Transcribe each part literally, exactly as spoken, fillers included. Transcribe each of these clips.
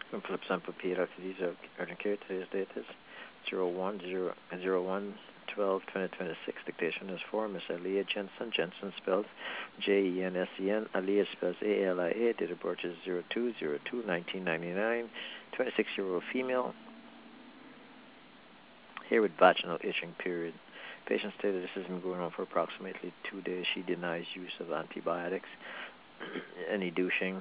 From Philip Sample Peter, these are urgent care. Today's date is zero one zero zero one twelve twenty twenty six. Dictation is for Miss Aliyah Jensen. Jensen spells J E N S E N. Aliyah spells A L I A. Date of birth is zero two zero two nineteen ninety-nine. twenty-six year old female. Here with vaginal itching, period. Patient stated this has been going on for approximately two days. She denies use of antibiotics, any douching,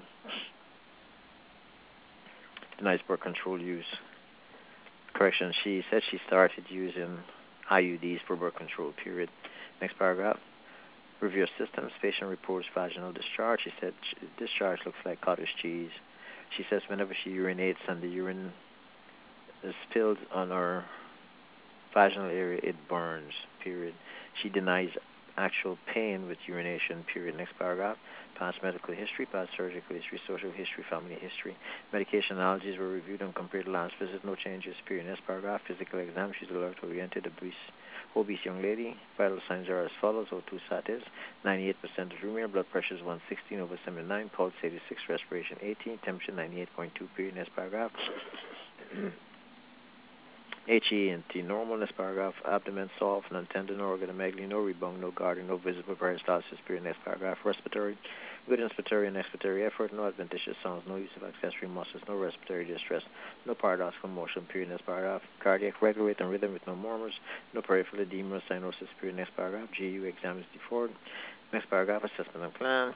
denies birth control use. Correction, she said she started using I U Ds for birth control, period. Next paragraph. Review systems. Patient reports vaginal discharge. She said discharge looks like cottage cheese. She says whenever she urinates and the urine is spilled on her vaginal area, it burns, period. She denies actual pain with urination, period. Next paragraph. Past medical history, past surgical history, social history, family history. Medication allergies were reviewed and compared to last visit. No changes, period. Next paragraph. Physical exam. She's alert-oriented, obese, obese young lady. Vital signs are as follows. O two sat is ninety-eight percent adrenal. Blood pressure is one sixteen over seventy-nine. Pulse eighty-six. Respiration eighteen. Temperature ninety-eight point two, period. Next paragraph. H E and T normal. Next paragraph. Abdomen soft, non-tender, no organomegaly, no rebound, no guarding, no visible peristalsis, period. Next paragraph. Respiratory. Good inspiratory and expiratory effort, no adventitious sounds, no use of accessory muscles, no respiratory distress, no paradoxical motion, period. Next paragraph. Cardiac regular rate and rhythm with no murmurs, no peripheral edema, cyanosis, period. Next paragraph. G U exam is deferred. Next paragraph. Assessment and plan.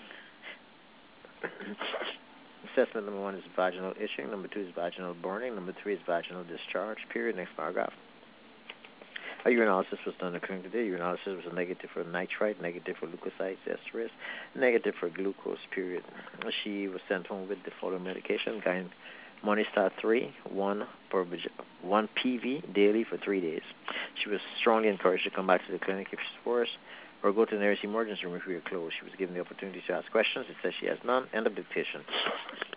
Assessment number one is vaginal itching. Number two is vaginal burning. Number three is vaginal discharge, period. Next paragraph. A urinalysis was done in the clinic today. Urinalysis was a negative for nitrite, negative for leukocytes, esterase, negative for glucose, period. She was sent home with the following medication, Gyn Monistat three, one, per, one P V daily for three days. She was strongly encouraged to come back to the clinic if she's worse, or go to the nearest emergency room if we were closed. She was given the opportunity to ask questions. It says she has none. End of dictation.